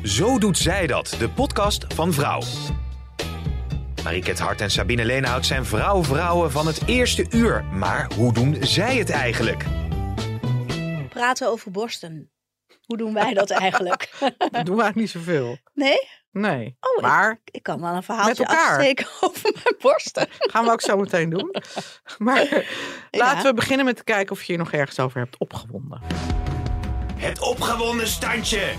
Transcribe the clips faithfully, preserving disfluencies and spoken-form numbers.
Zo doet zij dat, de podcast van Vrouw. Mariket Hart en Sabine Leenhout zijn vrouw-vrouwen van het eerste uur. Maar hoe doen zij het eigenlijk? Praten over borsten. Hoe doen wij dat eigenlijk? Dat doen we eigenlijk niet zoveel. Nee? Nee. Oh, maar ik, ik kan wel een verhaaltje met elkaar. afsteken over mijn borsten. Gaan we ook zo meteen doen. Maar Ja. laten we beginnen met te kijken of je je nog ergens over hebt opgewonden. Het opgewonden standje.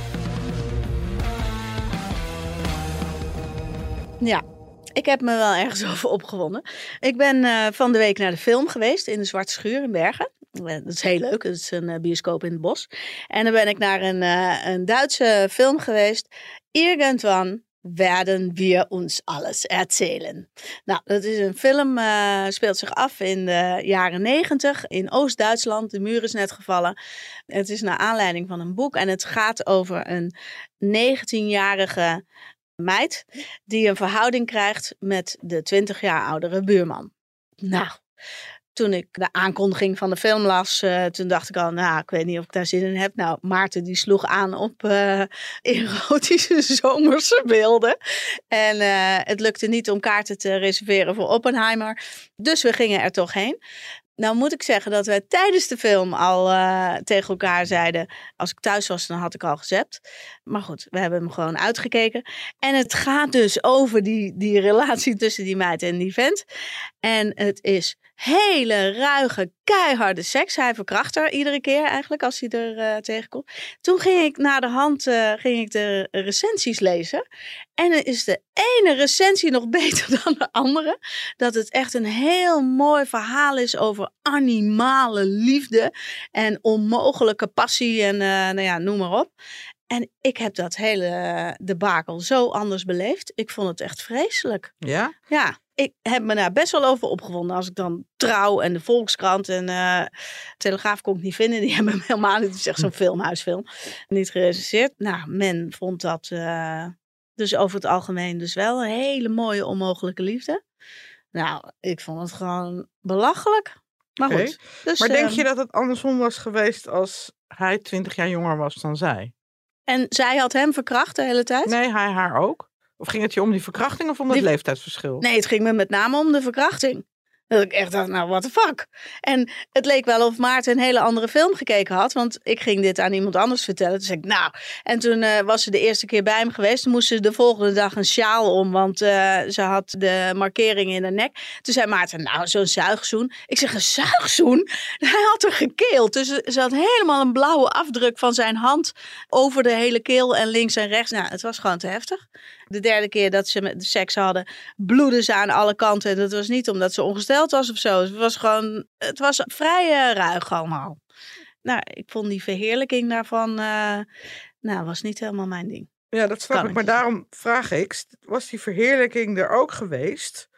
Ja, ik heb me wel ergens over opgewonden. Ik ben uh, van de week naar de film geweest in de Zwarte Schuur in Bergen. Uh, dat is heel leuk, dat is een uh, bioscoop in het bos. En dan ben ik naar een, uh, een Duitse film geweest. Irgendwann werden wir uns alles erzählen. Nou, dat is een film, uh, speelt zich af in de jaren negentig in Oost-Duitsland. De muur is net gevallen. Het is naar aanleiding van een boek en het gaat over een negentienjarige meid die een verhouding krijgt met de twintig jaar oudere buurman. Nou, toen ik de aankondiging van de film las, uh, toen dacht ik al, nou, ik weet niet of ik daar zin in heb. Nou, Maarten die sloeg aan op uh, erotische zomerse beelden. En uh, het lukte niet om kaarten te reserveren voor Oppenheimer. Dus we gingen er toch heen. Nou moet ik zeggen dat wij tijdens de film al uh, tegen elkaar zeiden, als ik thuis was, dan had ik al gezept. Maar goed, we hebben hem gewoon uitgekeken. En het gaat dus over die, die relatie tussen die meid en die vent. En het is hele ruige, keiharde seks. Hij verkracht haar iedere keer eigenlijk als hij er uh, tegenkomt. Toen ging ik naar de hand uh, ging ik de recensies lezen. En dan is de ene recensie nog beter dan de andere. Dat het echt een heel mooi verhaal is over animale liefde en onmogelijke passie en uh, nou ja, noem maar op. En ik heb dat hele debakel zo anders beleefd. Ik vond het echt vreselijk. Ja? Ja, ik heb me daar best wel over opgewonden. Als ik dan Trouw en de Volkskrant en uh, Telegraaf kon ik niet vinden. Die hebben hem helemaal niet, het is echt zo'n filmhuisfilm, niet gerecenseerd. Nou, men vond dat uh, dus over het algemeen dus wel een hele mooie onmogelijke liefde. Nou, ik vond het gewoon belachelijk. Maar Okay. goed. Dus, maar denk uh, je dat het andersom was geweest als hij twintig jaar jonger was dan zij? En zij had hem verkracht de hele tijd? Nee, hij haar ook? Of ging het je om die verkrachting of om het Die... leeftijdsverschil? Nee, het ging me met name om de verkrachting. Dat ik echt dacht, nou, what the fuck? En het leek wel of Maarten een hele andere film gekeken had. Want ik ging dit aan iemand anders vertellen. Toen zei ik, nou. En toen uh, was ze de eerste keer bij hem geweest. Toen moest ze de volgende dag een sjaal om. Want uh, ze had de markering in haar nek. Toen zei Maarten, nou, zo'n zuigzoen. Ik zeg, een zuigzoen? Hij had er gekeeld. Dus ze had helemaal een blauwe afdruk van zijn hand over de hele keel en links en rechts. Nou, het was gewoon te heftig. De derde keer dat ze met de seks hadden, bloedden ze aan alle kanten. En dat was niet omdat ze ongesteld was of zo. Het was gewoon, het was vrij uh, ruig allemaal. Nou, ik vond die verheerlijking daarvan, uh, nou, was niet helemaal mijn ding. Ja, dat snap ik. Maar daarom vraag ik, was die verheerlijking er ook geweest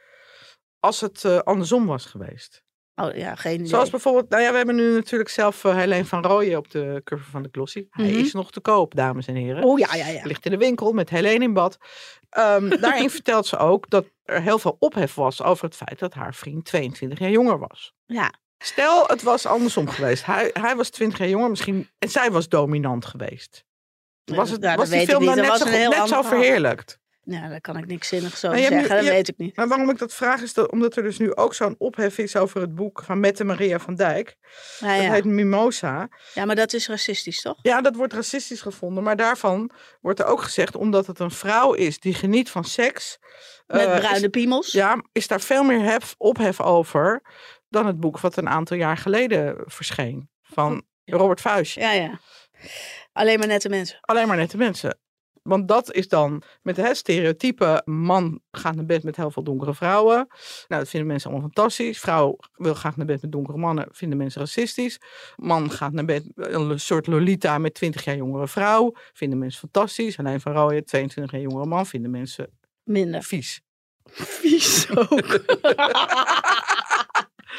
als het uh, andersom was geweest? Oh ja, geen idee. Zoals bijvoorbeeld, nou ja, we hebben nu natuurlijk zelf uh, Helene van Rooyen op de cover van de Glossy. Hij Mm-hmm. is nog te koop, dames en heren. Oh ja, ja, ja. Ligt in de winkel met Helene in bad. Um, daarin vertelt ze ook dat er heel veel ophef was over het feit dat haar vriend tweeëntwintig jaar jonger was. Ja. Stel, het was andersom geweest. Hij, hij was twintig jaar jonger misschien en zij was dominant geweest. Was, het, ja, was die film dan net zo, net zo verheerlijkt? Ja, daar kan ik niks zinnigs zo nou, zeggen, nu, dat je, weet ik niet. Maar waarom ik dat vraag is dat, omdat er dus nu ook zo'n ophef is over het boek van Mette Maria van Dijk. Ja, dat ja. heet Mimosa. Ja, maar dat is racistisch, toch? Ja, dat wordt racistisch gevonden. Maar daarvan wordt er ook gezegd, omdat het een vrouw is die geniet van seks. Met uh, bruine is, piemels. Ja, is daar veel meer hef, ophef over dan het boek wat een aantal jaar geleden verscheen. Van Robert Vuijs. Ja, ja. Alleen maar nette mensen. Alleen maar nette mensen. Want dat is dan met het stereotype, man gaat naar bed met heel veel donkere vrouwen. Nou, dat vinden mensen allemaal fantastisch. Vrouw wil graag naar bed met donkere mannen, vinden mensen racistisch. Man gaat naar bed, een soort Lolita met twintig jaar jongere vrouw, vinden mensen fantastisch. Helene van Rooyen, tweeëntwintig jaar jongere man, vinden mensen minder vies. Vies ook.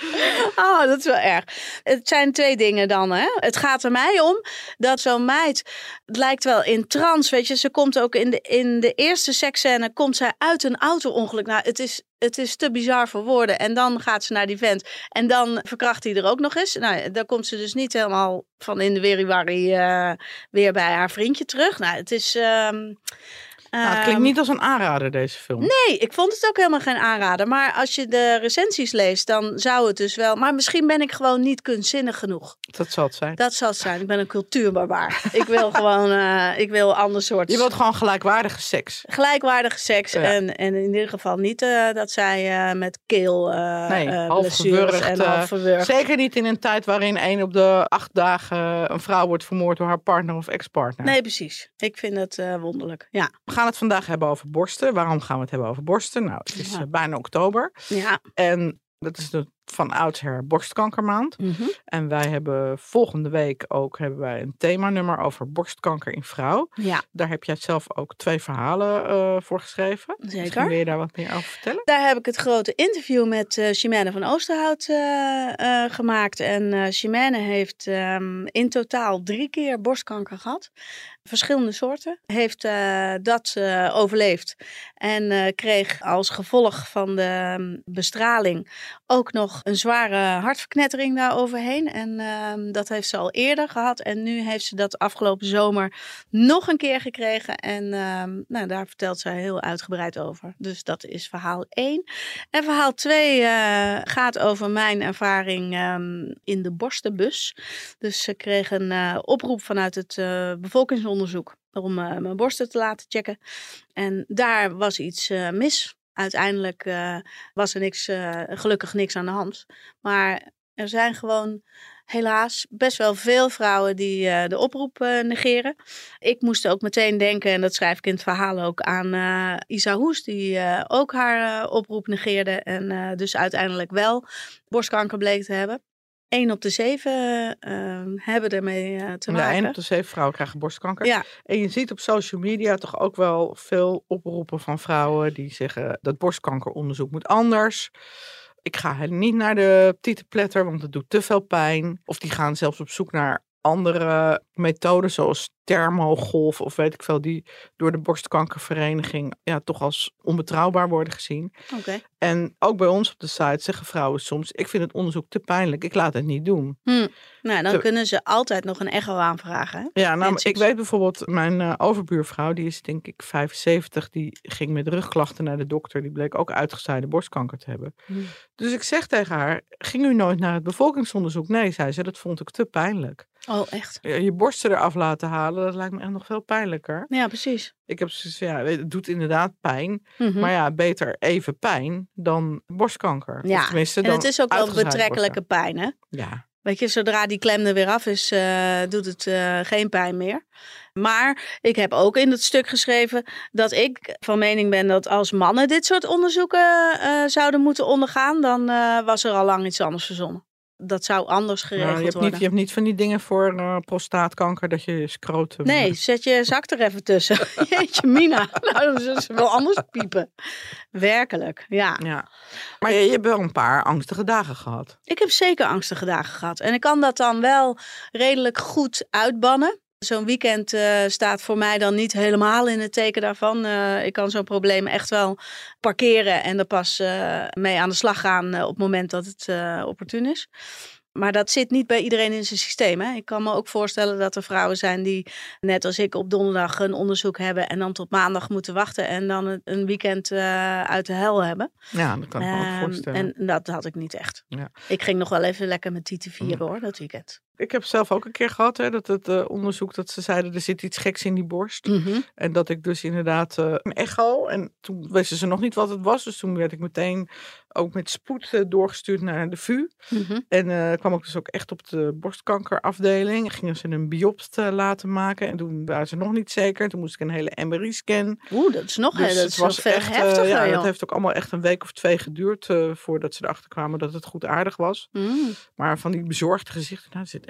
Oh, dat is wel erg. Het zijn twee dingen dan, hè. Het gaat er mij om dat zo'n meid, het lijkt wel in trance, weet je. Ze komt ook in de, in de eerste seksscène, komt zij uit een auto-ongeluk. Nou, het is, het is te bizar voor woorden. En dan gaat ze naar die vent. En dan verkracht hij er ook nog eens. Nou, dan komt ze dus niet helemaal van in de wiriwari uh, weer bij haar vriendje terug. Nou, het is... Um, Nou, het klinkt niet als een aanrader, deze film. Nee, ik vond het ook helemaal geen aanrader. Maar als je de recensies leest, dan zou het dus wel... Maar misschien ben ik gewoon niet kunstzinnig genoeg. Dat zal het zijn. Dat zal het zijn. Ik ben een cultuurbarbaar. Ik wil gewoon, uh, ik wil ander soort... Je wilt gewoon gelijkwaardige seks. Gelijkwaardige seks. Ja. En, en in ieder geval niet uh, dat zij uh, met keel uh, nee, uh, half verwurgd, en half verwurgd. Zeker niet in een tijd waarin één op de acht dagen een vrouw wordt vermoord door haar partner of ex-partner. Nee, precies. Ik vind het uh, wonderlijk. Ja. We gaan het vandaag hebben over borsten. Waarom gaan we het hebben over borsten? Nou, het is ja. uh, bijna oktober. Ja. En dat is de, van oudsher borstkankermaand. Mm-hmm. En wij hebben volgende week ook hebben wij een themanummer over borstkanker in vrouw. Ja. Daar heb jij zelf ook twee verhalen uh, voor geschreven. Zeker. Misschien wil je daar wat meer over vertellen? Daar heb ik het grote interview met uh, Chimène van Oosterhout uh, uh, gemaakt. En uh, Chimène heeft um, in totaal drie keer borstkanker gehad. Verschillende soorten. Heeft uh, dat uh, overleefd. En uh, kreeg als gevolg van de um, bestraling ook nog een zware hartverknettering daar overheen. En uh, dat heeft ze al eerder gehad. En nu heeft ze dat afgelopen zomer nog een keer gekregen. En uh, nou, daar vertelt zij heel uitgebreid over. Dus dat is verhaal één. En verhaal twee uh, gaat over mijn ervaring um, in de borstenbus. Dus ze kreeg een uh, oproep vanuit het uh, bevolkingsonderzoek om uh, mijn borsten te laten checken. En daar was iets uh, mis. Uiteindelijk uh, was er niks, uh, gelukkig niks aan de hand. Maar er zijn gewoon helaas best wel veel vrouwen die uh, de oproep uh, negeren. Ik moest ook meteen denken, en dat schrijf ik in het verhaal ook, aan uh, Isa Hoes, die uh, ook haar uh, oproep negeerde en uh, dus uiteindelijk wel borstkanker bleek te hebben. Eén op de zeven uh, hebben ermee uh, te maken. Ja, één op de zeven vrouwen krijgen borstkanker. Ja. En je ziet op social media toch ook wel veel oproepen van vrouwen die zeggen dat borstkankeronderzoek moet anders. Ik ga niet naar de titelpletter, want het doet te veel pijn. Of die gaan zelfs op zoek naar andere methoden, zoals thermogolf of weet ik veel, die door de borstkankervereniging ja, toch als onbetrouwbaar worden gezien. Okay. En ook bij ons op de site zeggen vrouwen soms, ik vind het onderzoek te pijnlijk, ik laat het niet doen. Hm. Nou, dan te... kunnen ze altijd nog een echo aanvragen. Hè? Ja, nou, ik weet bijvoorbeeld, mijn uh, overbuurvrouw, die is denk ik vijfenzeventig, die ging met rugklachten naar de dokter, die bleek ook uitgezaaide borstkanker te hebben. Hm. Dus ik zeg tegen haar, ging u nooit naar het bevolkingsonderzoek? Nee, zei ze, dat vond ik te pijnlijk. Oh, echt? Je borsten eraf laten halen, dat lijkt me echt nog veel pijnlijker. Ja, precies. Ik heb zoiets ja, het doet inderdaad pijn. Mm-hmm. Maar ja, beter even pijn dan borstkanker. Ja, of tenminste, en dan het is ook wel betrekkelijke pijn, hè? Ja. Weet je, zodra die klem er weer af is, uh, doet het uh, geen pijn meer. Maar ik heb ook in het stuk geschreven dat ik van mening ben dat als mannen dit soort onderzoeken uh, zouden moeten ondergaan, dan uh, was er al lang iets anders verzonnen. Dat zou anders geregeld nou, je hebt worden. Niet, je hebt niet van die dingen voor uh, prostaatkanker dat je scrotum... Nee, zet je zak er even tussen. Jeetje mina, nou dan zullen ze wel anders piepen. Werkelijk, ja. ja. Maar je, je hebt wel een paar angstige dagen gehad. Ik heb zeker angstige dagen gehad. En ik kan dat dan wel redelijk goed uitbannen. Zo'n weekend uh, staat voor mij dan niet helemaal in het teken daarvan. Uh, ik kan zo'n probleem echt wel parkeren en er pas uh, mee aan de slag gaan uh, op het moment dat het uh, opportun is. Maar dat zit niet bij iedereen in zijn systeem. Hè? Ik kan me ook voorstellen dat er vrouwen zijn die, net als ik, op donderdag een onderzoek hebben en dan tot maandag moeten wachten en dan een weekend uh, uit de hel hebben. Ja, dat kan ik me um, ook voorstellen. En dat had ik niet echt. Ja. Ik ging nog wel even lekker met Titi vieren hoor, dat weekend. Ik heb zelf ook een keer gehad, hè, dat het uh, onderzoek dat ze zeiden, er zit iets geks in die borst. Mm-hmm. En dat ik dus inderdaad uh, een echo, en toen wisten ze nog niet wat het was. Dus toen werd ik meteen ook met spoed uh, doorgestuurd naar de V U. Mm-hmm. En uh, kwam ik dus ook echt op de borstkankerafdeling. Gingen ze een biopt uh, laten maken. En toen waren ze nog niet zeker. Toen moest ik een hele M R I-scan. Oeh, dat is nog, dus he, dat het is was nog veel echt, heftiger. Uh, ja, joh. dat heeft ook allemaal echt een week of twee geduurd uh, voordat ze erachter kwamen dat het goed aardig was. Mm. Maar van die bezorgde gezichten, nou, er zit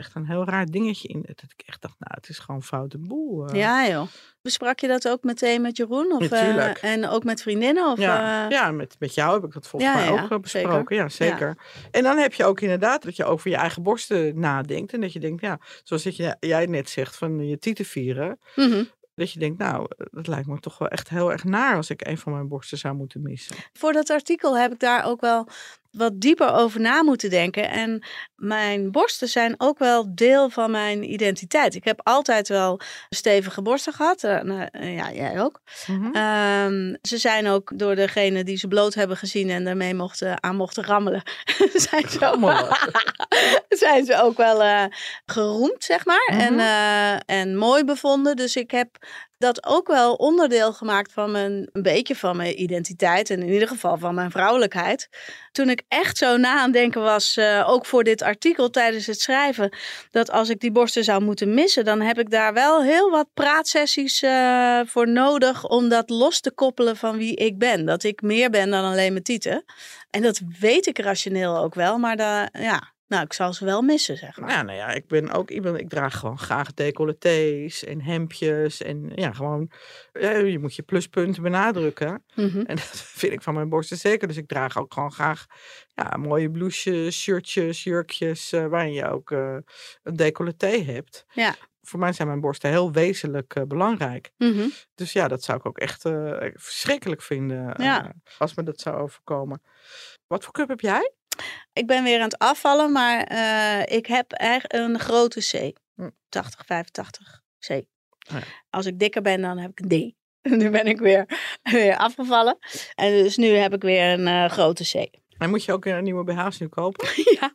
echt een heel raar dingetje in. Dat ik echt dacht, nou, het is gewoon foute boel. Uh. Ja, joh. Besprak je dat ook meteen met Jeroen? Of, Natuurlijk. Uh, en ook met vriendinnen? Of, ja, uh... ja met, met jou heb ik dat volgens ja, mij ja, ook uh, besproken. zeker. Ja, zeker. Ja. En dan heb je ook inderdaad dat je over je eigen borsten nadenkt. En dat je denkt, ja, zoals dat je, jij net zegt, van je tieten vieren. Mm-hmm. Dat je denkt, nou, dat lijkt me toch wel echt heel erg naar als ik een van mijn borsten zou moeten missen. Voor dat artikel heb ik daar ook wel wat dieper over na moeten denken. En mijn borsten zijn ook wel deel van mijn identiteit. Ik heb altijd wel stevige borsten gehad. Uh, nou, uh, ja, jij ook. Mm-hmm. Um, ze zijn ook door degene die ze bloot hebben gezien en daarmee mochten, aan mochten rammelen. zijn, ze ook, zijn ze ook wel uh, geroemd, zeg maar. Mm-hmm. En, uh, en mooi bevonden. Dus ik heb dat ook wel onderdeel gemaakt van mijn, een beetje van mijn identiteit. En in ieder geval van mijn vrouwelijkheid. Toen ik echt zo na aan het denken was, uh, ook voor dit artikel tijdens het schrijven, dat als ik die borsten zou moeten missen, dan heb ik daar wel heel wat praatsessies uh, voor nodig om dat los te koppelen van wie ik ben. Dat ik meer ben dan alleen mijn tieten. En dat weet ik rationeel ook wel, maar da, ja... Nou, ik zal ze wel missen, zeg maar. Ja, nou ja, ik ben ook iemand, ik draag gewoon graag decolletés en hemdjes. En ja, gewoon, ja, je moet je pluspunten benadrukken. Mm-hmm. En dat vind ik van mijn borsten zeker. Dus ik draag ook gewoon graag ja, mooie blouses, shirtjes, jurkjes, uh, waarin je ook uh, een decolleté hebt. Ja. Voor mij zijn mijn borsten heel wezenlijk uh, belangrijk. Mm-hmm. Dus ja, dat zou ik ook echt uh, verschrikkelijk vinden uh, ja. als me dat zou overkomen. Wat voor cup heb jij? Ik ben weer aan het afvallen, maar uh, ik heb echt een grote C. tachtig, vijfentachtig C. Oh ja. Als ik dikker ben, dan heb ik een D. Nu ben ik weer, weer afgevallen. En dus nu heb ik weer een uh, grote C. En moet je ook een nieuwe B H's nu kopen? Ja.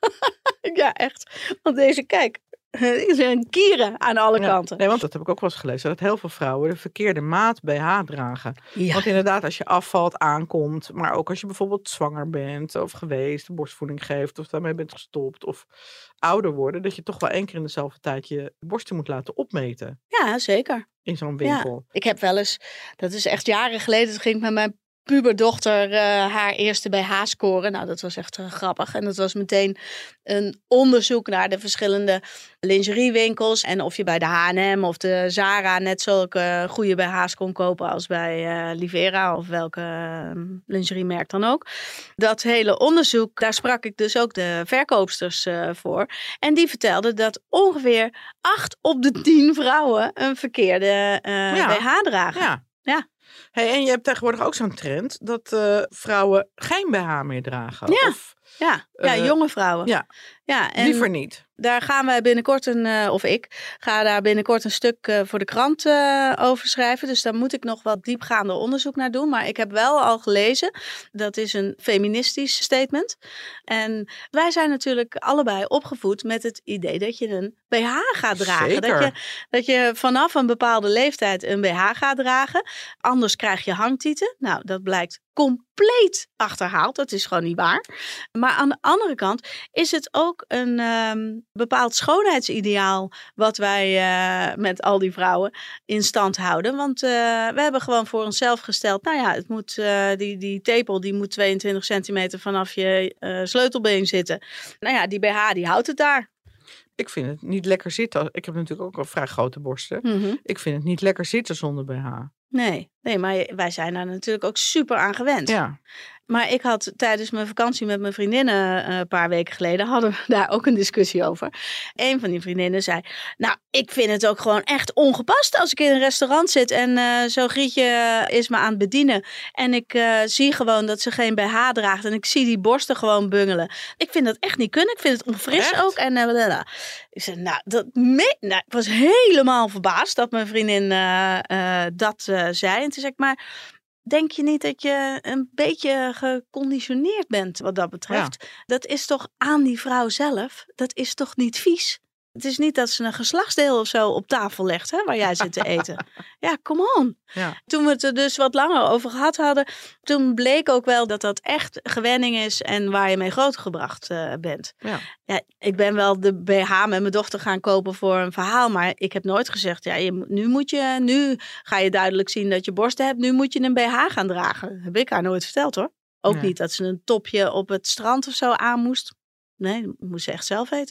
Ja, echt. Want deze, kijk. Er zijn kieren aan alle ja, kanten. Nee, want dat heb ik ook wel eens gelezen. Dat heel veel vrouwen de verkeerde maat B H dragen. Ja. Want inderdaad, als je afvalt, aankomt. Maar ook als je bijvoorbeeld zwanger bent of geweest. Borstvoeding geeft of daarmee bent gestopt. Of ouder worden. Dat je toch wel één keer in dezelfde tijd je borsten moet laten opmeten. Ja, zeker. In zo'n winkel. Ja, ik heb wel eens, dat is echt jaren geleden. Toen ging ik met mijn puberdochter uh, haar eerste B H scoren. Nou, dat was echt uh, grappig. En dat was meteen een onderzoek naar de verschillende lingeriewinkels. En of je bij de H en M of de Zara net zulke goede B H's kon kopen als bij uh, Livera of welke uh, lingeriemerk dan ook. Dat hele onderzoek, daar sprak ik dus ook de verkoopsters uh, voor. En die vertelden dat ongeveer acht op de tien vrouwen een verkeerde uh, ja. B H dragen. Ja. Ja. Hey, en je hebt tegenwoordig ook zo'n trend dat uh, vrouwen geen B H meer dragen. Ja, of, ja. ja uh, jonge vrouwen. Ja, ja en liever niet. Daar gaan wij binnenkort een, uh, of ik ga daar binnenkort een stuk uh, voor de krant uh, over schrijven. Dus daar moet ik nog wat diepgaande onderzoek naar doen. Maar ik heb wel al gelezen, dat is een feministisch statement. En wij zijn natuurlijk allebei opgevoed met het idee dat je een B H gaat dragen. Dat je, dat je vanaf een bepaalde leeftijd een B H gaat dragen. Anders krijg je hangtieten. Nou, dat blijkt compleet achterhaald. Dat is gewoon niet waar. Maar aan de andere kant is het ook een um, bepaald schoonheidsideaal wat wij uh, met al die vrouwen in stand houden. Want uh, we hebben gewoon voor onszelf gesteld, nou ja, het moet, uh, die, die tepel die moet tweeëntwintig centimeter vanaf je uh, sleutelbeen zitten. Nou ja, die B H die houdt het daar. Ik vind het niet lekker zitten. Ik heb natuurlijk ook een vrij grote borsten. Mm-hmm. Ik vind het niet lekker zitten zonder B H. Nee, nee, maar wij zijn daar natuurlijk ook super aan gewend. Ja. Maar ik had tijdens mijn vakantie met mijn vriendinnen uh, een paar weken geleden, hadden we daar ook een discussie over. Een van die vriendinnen zei, nou, ik vind het ook gewoon echt ongepast als ik in een restaurant zit en uh, zo'n grietje is me aan het bedienen. En ik uh, zie gewoon dat ze geen B H draagt en ik zie die borsten gewoon bungelen. Ik vind dat echt niet kunnen. Ik vind het onfris echt? ook. En, uh, ik zei, nou, dat me- nou, ik was helemaal verbaasd dat mijn vriendin uh, uh, dat uh, zei. En toen zei ik, maar denk je niet dat je een beetje geconditioneerd bent wat dat betreft? Ja. Dat is toch aan die vrouw zelf? Dat is toch niet vies? Het is niet dat ze een geslachtsdeel of zo op tafel legt, hè, waar jij zit te eten. Ja, come on. Ja. Toen we het er dus wat langer over gehad hadden, toen bleek ook wel dat dat echt gewenning is en waar je mee grootgebracht uh, bent. Ja. Ja, ik ben wel de B H met mijn dochter gaan kopen voor een verhaal, maar ik heb nooit gezegd, ja, je, nu moet je, nu ga je duidelijk zien dat je borsten hebt, nu moet je een B H gaan dragen. Dat heb ik haar nooit verteld, hoor. Ook nee. Niet dat ze een topje op het strand of zo aan moest. Nee, dat moest ze echt zelf weten.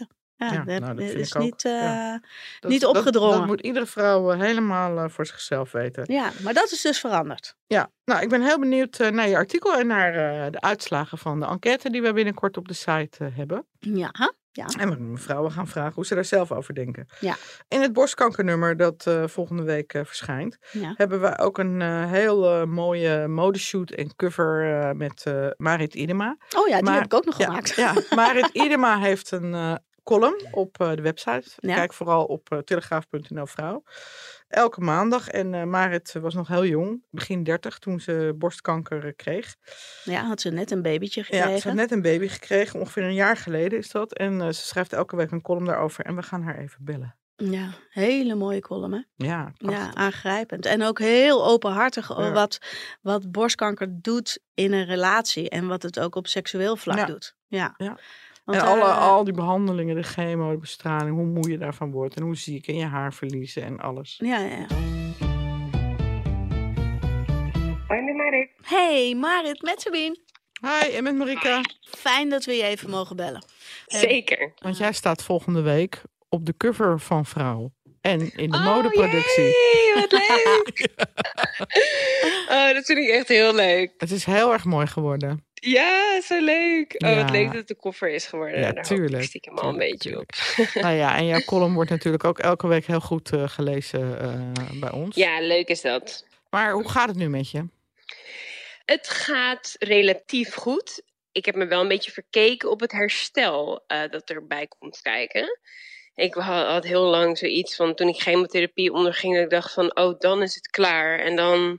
Ja, Ja, dat, nou, dat dat vind is ik ook. niet, uh, Ja. Dat, niet dat, opgedrongen. dat moet iedere vrouw uh, helemaal uh, voor zichzelf weten. Ja, maar dat is dus veranderd. Ja, nou, ik ben heel benieuwd uh, naar je artikel en naar uh, de uitslagen van de enquête die we binnenkort op de site uh, hebben. Ja, huh? Ja. En we gaan vrouwen gaan vragen hoe ze daar zelf over denken. Ja. In het borstkankernummer dat uh, volgende week uh, verschijnt, ja. hebben we ook een uh, heel uh, mooie modeshoot en cover uh, met uh, Marit Idema. Oh ja, die maar, heb ik ook nog ja, gemaakt. Ja, Marit Idema heeft een uh, column op uh, de website. Ja. Kijk vooral op uh, telegraaf punt n l vrouw. Elke maandag. En uh, Marit was nog heel jong, begin dertig, toen ze borstkanker uh, kreeg. Ja, had ze net een babytje gekregen. Ja, ze had net een baby gekregen, ongeveer een jaar geleden is dat. En uh, ze schrijft elke week een column daarover en we gaan haar even bellen. Ja, hele mooie column, hè? Ja, ja, aangrijpend. En ook heel openhartig Ja. wat, wat borstkanker doet in een relatie. En wat het ook op seksueel vlak Ja. doet. Ja. Ja. Want en daar, alle, uh, al die behandelingen, de chemo, de bestraling, hoe moe je daarvan wordt en hoe ziek en je haar verliezen en alles. Ja, ja, ja. Hoi, Marit. Hey, Marit met Sabine. Hi, en met Marika. Fijn dat we je even mogen bellen. Zeker. Want jij staat volgende week op de cover van Vrouw. En in de oh, modeproductie. Jee, wat leuk. Oh, dat vind ik echt heel leuk. Het is heel erg mooi geworden. Ja, zo leuk. Oh, Ja. wat leuk dat het de koffer is geworden. Ja, Daar tuurlijk, hoop ik stiekem al een tuurlijk, beetje op. Nou ja, en jouw column wordt natuurlijk ook elke week heel goed uh, gelezen uh, bij ons. Ja, leuk is dat. Maar hoe gaat het nu met je? Het gaat relatief goed. Ik heb me wel een beetje verkeken op het herstel uh, dat erbij komt kijken. Ik had heel lang zoiets van, toen ik chemotherapie onderging, dat ik dacht van, oh, dan is het klaar. En dan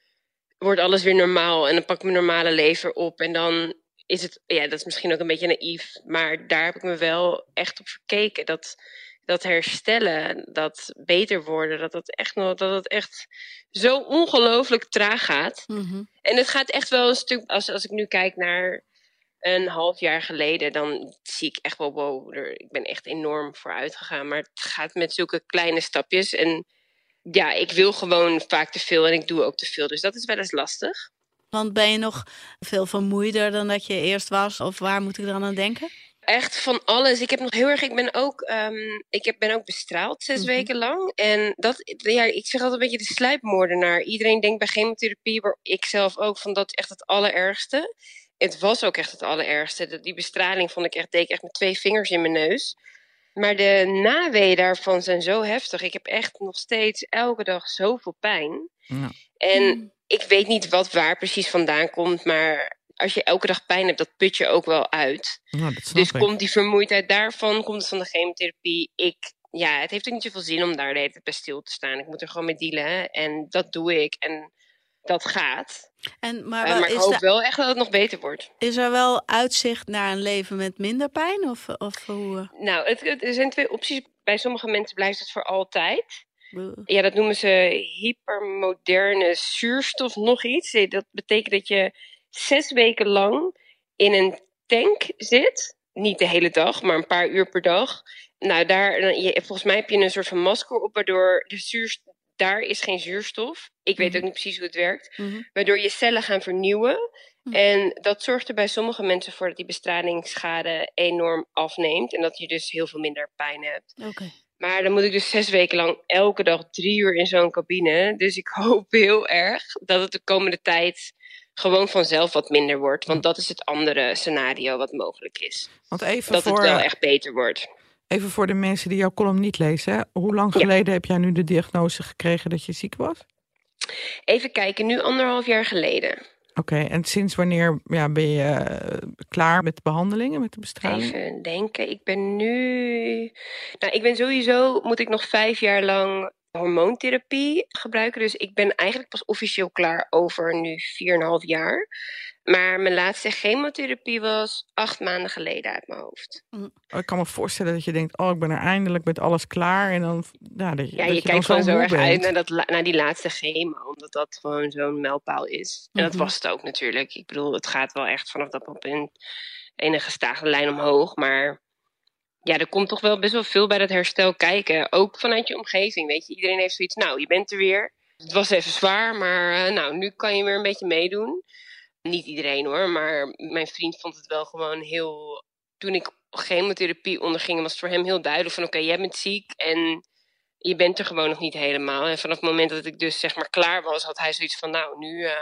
wordt alles weer normaal en dan pak ik mijn normale leven op. En dan is het, ja, dat is misschien ook een beetje naïef, maar daar heb ik me wel echt op verkeken. Dat, dat herstellen, dat beter worden, dat het echt, nog, dat het echt zo ongelooflijk traag gaat. Mm-hmm. En het gaat echt wel een stuk, als, als ik nu kijk naar een half jaar geleden, dan zie ik echt wel, wow, er, ik ben echt enorm vooruit gegaan. Maar het gaat met zulke kleine stapjes. En ja, ik wil gewoon vaak te veel en ik doe ook te veel. Dus dat is wel eens lastig. Want ben je nog veel vermoeider dan dat je eerst was? Of waar moet ik dan aan denken? Echt van alles. Ik heb nog heel erg, ik ben ook, um, ik heb, ben ook bestraald zes mm-hmm. weken lang. En dat, ja, ik zeg altijd een beetje de sluipmoordenaar. Iedereen denkt bij chemotherapie, maar ik zelf ook, van dat is echt het allerergste. Het was ook echt het allerergste. Die bestraling vond ik echt, deed ik echt met twee vingers in mijn neus. Maar de naweeën daarvan zijn zo heftig. Ik heb echt nog steeds elke dag zoveel pijn. Ja. En mm. ik weet niet wat waar precies vandaan komt, maar als je elke dag pijn hebt, dat put je ook wel uit. Ja, dat snap dus ik. Komt die vermoeidheid daarvan, komt het van de chemotherapie. Ik, ja, het heeft ook niet zoveel zin om daar de hele tijd bij stil te staan. Ik moet er gewoon mee dealen en dat doe ik. En dat gaat. En, maar uh, maar ik is hoop de, wel echt dat het nog beter wordt. Is er wel uitzicht naar een leven met minder pijn? Of, of hoe? Nou, het, het, er zijn twee opties. Bij sommige mensen blijft het voor altijd. Uh. Ja, dat noemen ze hypermoderne zuurstof nog iets. Dat betekent dat je zes weken lang in een tank zit. Niet de hele dag, maar een paar uur per dag. Nou, daar, je, volgens mij heb je een soort van masker op, waardoor de zuurstof, daar is geen zuurstof. Ik weet mm-hmm. ook niet precies hoe het werkt. Mm-hmm. Waardoor je cellen gaan vernieuwen. Mm-hmm. En dat zorgt er bij sommige mensen voor dat die bestralingsschade enorm afneemt. En dat je dus heel veel minder pijn hebt. Okay. Maar dan moet ik dus zes weken lang elke dag drie uur in zo'n cabine. Dus ik hoop heel erg dat het de komende tijd gewoon vanzelf wat minder wordt. Want dat is het andere scenario wat mogelijk is. Want even dat voor, het wel echt beter wordt. Even voor de mensen die jouw column niet lezen. Hè? Hoe lang geleden ja. heb jij nu de diagnose gekregen dat je ziek was? Even kijken, nu anderhalf jaar geleden. Oké, okay, en sinds wanneer ja, ben je uh, klaar met de behandelingen, met de bestraling? Even denken, ik ben nu... Nou, ik ben sowieso, moet ik nog vijf jaar lang hormoontherapie gebruiken. Dus ik ben eigenlijk pas officieel klaar over nu vier en een half jaar. Maar mijn laatste chemotherapie was acht maanden geleden uit mijn hoofd. Ik kan me voorstellen dat je denkt, oh, ik ben er eindelijk met alles klaar. En dan, ja, dat je, ja, dat je je kijkt dan gewoon zo, zo zo erg bent. uit naar, dat, naar die laatste chemo. Omdat dat gewoon zo'n mijlpaal is. En Mm-hmm. dat was het ook natuurlijk. Ik bedoel, het gaat wel echt vanaf dat moment een gestaagde lijn omhoog. Maar ja, er komt toch wel best wel veel bij dat herstel kijken. Ook vanuit je omgeving, weet je. Iedereen heeft zoiets, nou, je bent er weer. Het was even zwaar, maar uh, nou, nu kan je weer een beetje meedoen. Niet iedereen hoor, maar mijn vriend vond het wel gewoon heel... Toen ik chemotherapie ondergingen, was het voor hem heel duidelijk van oké, okay, jij bent ziek en je bent er gewoon nog niet helemaal. En vanaf het moment dat ik dus zeg maar klaar was, had hij zoiets van nou, nu uh,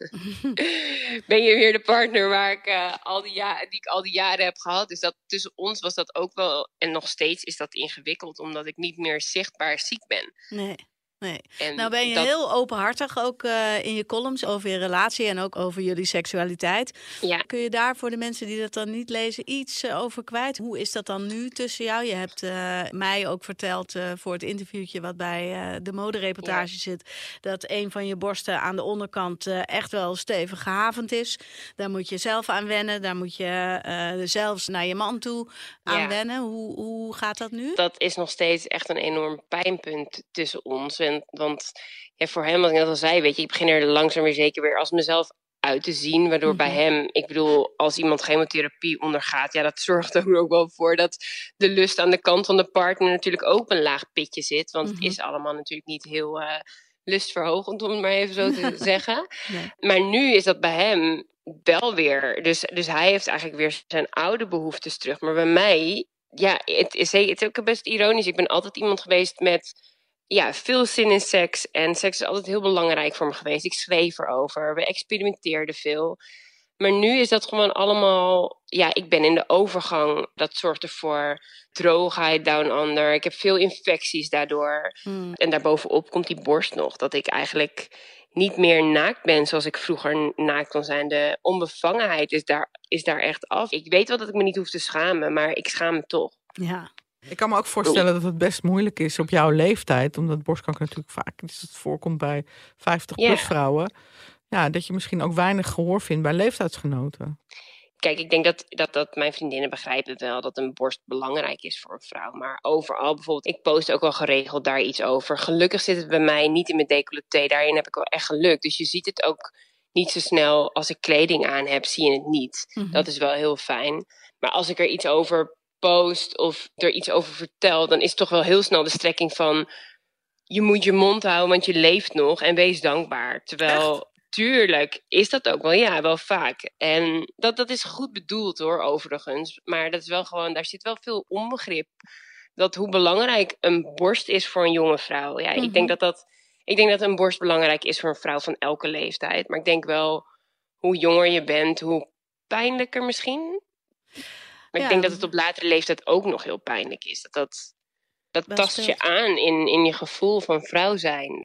ben je weer de partner waar ik, uh, al die ja- die ik al die jaren heb gehad. Dus dat, tussen ons was dat ook wel, en nog steeds is dat ingewikkeld, omdat ik niet meer zichtbaar ziek ben. Nee. Nee. En nou ben je dat... heel openhartig ook uh, in je columns over je relatie en ook over jullie seksualiteit. Ja. Kun je daar voor de mensen die dat dan niet lezen iets uh, over kwijt? Hoe is dat dan nu tussen jou? Je hebt uh, mij ook verteld uh, voor het interviewtje wat bij uh, de modereportage ja. zit, dat een van je borsten aan de onderkant uh, echt wel stevig gehavend is. Daar moet je zelf aan wennen. Daar moet je uh, zelfs naar je man toe aan ja. wennen. Hoe, hoe gaat dat nu? Dat is nog steeds echt een enorm pijnpunt tussen ons. En, want ja, voor hem, wat ik net al zei, weet je, ik begin er langzaam weer zeker weer als mezelf uit te zien. Waardoor mm-hmm. bij hem, ik bedoel, als iemand chemotherapie ondergaat, ja, dat zorgt er ook wel voor dat de lust aan de kant van de partner natuurlijk ook een laag pitje zit. Want mm-hmm. het is allemaal natuurlijk niet heel uh, lustverhogend, om het maar even zo te zeggen. Nee. Maar nu is dat bij hem wel weer. Dus, dus hij heeft eigenlijk weer zijn oude behoeftes terug. Maar bij mij, ja, het is, het is ook best ironisch. Ik ben altijd iemand geweest met ja, veel zin in seks. En seks is altijd heel belangrijk voor me geweest. Ik schreef erover. We experimenteerden veel. Maar nu is dat gewoon allemaal... Ja, ik ben in de overgang. Dat zorgt ervoor droogheid down under. Ik heb veel infecties daardoor. Hmm. En daarbovenop komt die borst nog. Dat ik eigenlijk niet meer naakt ben zoals ik vroeger naakt kon zijn. De onbevangenheid is daar, is daar echt af. Ik weet wel dat ik me niet hoef te schamen. Maar ik schaam me toch. Ja. Ik kan me ook voorstellen dat het best moeilijk is op jouw leeftijd. Omdat borstkanker natuurlijk vaak iets dat voorkomt bij vijftig-plus yeah. vrouwen. Ja, dat je misschien ook weinig gehoor vindt bij leeftijdsgenoten. Kijk, ik denk dat, dat, dat mijn vriendinnen begrijpen wel dat een borst belangrijk is voor een vrouw. Maar overal bijvoorbeeld, ik post ook wel geregeld daar iets over. Gelukkig zit het bij mij niet in mijn decolleté. Daarin heb ik wel echt geluk. Dus je ziet het ook niet zo snel als ik kleding aan heb, zie je het niet. Mm-hmm. Dat is wel heel fijn. Maar als ik er iets over post of er iets over vertel, dan is het toch wel heel snel de strekking van je moet je mond houden, want je leeft nog en wees dankbaar. Terwijl, echt? Tuurlijk is dat ook wel, ja, wel vaak. En dat, dat is goed bedoeld hoor, overigens. Maar dat is wel gewoon, daar zit wel veel onbegrip. Dat hoe belangrijk een borst is voor een jonge vrouw. Ja, mm-hmm. ik denk dat dat, ik denk dat een borst belangrijk is voor een vrouw van elke leeftijd. Maar ik denk wel, hoe jonger je bent, hoe pijnlijker misschien. Maar ja. ik denk dat het op latere leeftijd ook nog heel pijnlijk is. Dat, dat, dat Best tast je aan in, in je gevoel van vrouw zijn.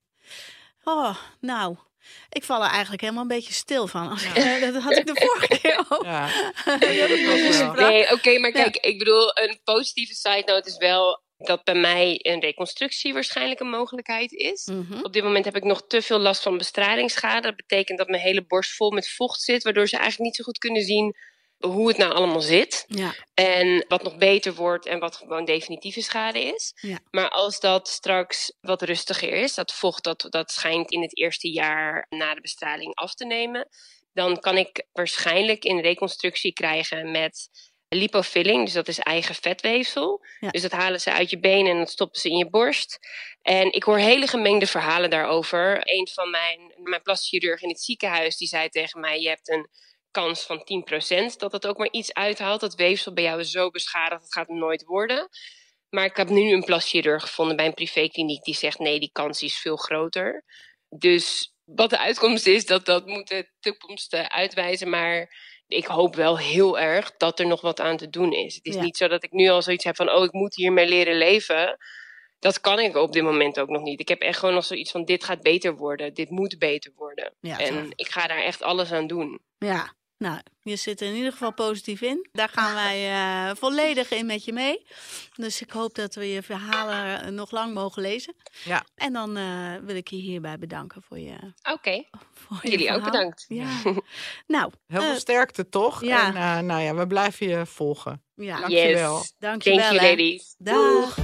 Oh, nou, ik val er eigenlijk helemaal een beetje stil van. Ja. Dat had ik de vorige keer ook. Ja. Ja, dat was wel. Nee, oké, okay, maar kijk, ja. ik bedoel, een positieve side note is wel dat bij mij een reconstructie waarschijnlijk een mogelijkheid is. Mm-hmm. Op dit moment heb ik nog te veel last van bestralingsschade. Dat betekent dat mijn hele borst vol met vocht zit, waardoor ze eigenlijk niet zo goed kunnen zien hoe het nou allemaal zit. Ja. En wat nog beter wordt en wat gewoon definitieve schade is. Ja. Maar als dat straks wat rustiger is, dat vocht dat, dat schijnt in het eerste jaar na de bestraling af te nemen, dan kan ik waarschijnlijk een reconstructie krijgen met lipofilling. Dus dat is eigen vetweefsel. Ja. Dus dat halen ze uit je benen en dat stoppen ze in je borst. En ik hoor hele gemengde verhalen daarover. Een van mijn, mijn plastisch chirurg in het ziekenhuis, die zei tegen mij, je hebt een kans van tien procent dat het ook maar iets uithaalt. Dat weefsel bij jou is zo beschadigd, dat gaat het nooit worden. Maar ik heb nu een plastisch chirurg gevonden bij een privékliniek die zegt nee, die kans is veel groter. Dus wat de uitkomst is, dat, dat moet de toekomst uitwijzen. Maar ik hoop wel heel erg dat er nog wat aan te doen is. Het is ja. niet zo dat ik nu al zoiets heb van, oh, ik moet hiermee leren leven. Dat kan ik op dit moment ook nog niet. Ik heb echt gewoon nog zoiets van, dit gaat beter worden. Dit moet beter worden. Ja, en toch. Ik ga daar echt alles aan doen. Ja. Nou, je zit er in ieder geval positief in. Daar gaan wij uh, volledig in met je mee. Dus ik hoop dat we je verhalen nog lang mogen lezen. Ja. En dan uh, wil ik je hierbij bedanken voor je Oké, okay. jullie ook bedankt. Ja. Nou, heel veel uh, sterkte toch? Ja. En uh, nou ja, we blijven je volgen. Ja. Dankjewel. Yes. Dankjewel. Thank you, ladies. Dag.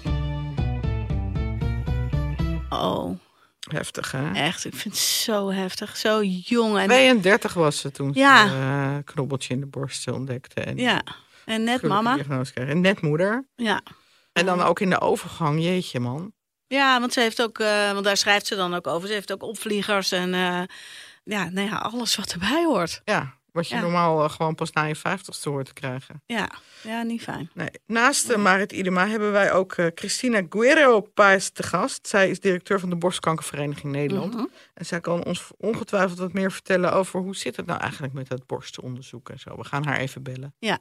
Oh. Heftig, hè? Echt, ik vind het zo heftig. Zo jong. En tweeëndertig was ze toen ja. ze een uh, knobbeltje in de borst ontdekte. En ja, en net mama. En net moeder. Ja. En dan ook in de overgang, jeetje man. Ja, want ze heeft ook, uh, want daar schrijft ze dan ook over. Ze heeft ook opvliegers en uh, ja, nou ja, alles wat erbij hoort. Ja, Wat je Ja. normaal uh, gewoon pas na je vijftigste hoort te krijgen. Ja, ja niet fijn. Nee. Naast uh, Marit Idema hebben wij ook uh, Cristina Guerrero Paes te gast. Zij is directeur van de Borstkankervereniging Nederland. Mm-hmm. En zij kan ons ongetwijfeld wat meer vertellen over hoe zit het nou eigenlijk met dat borstenonderzoek en zo. We gaan haar even bellen. Ja.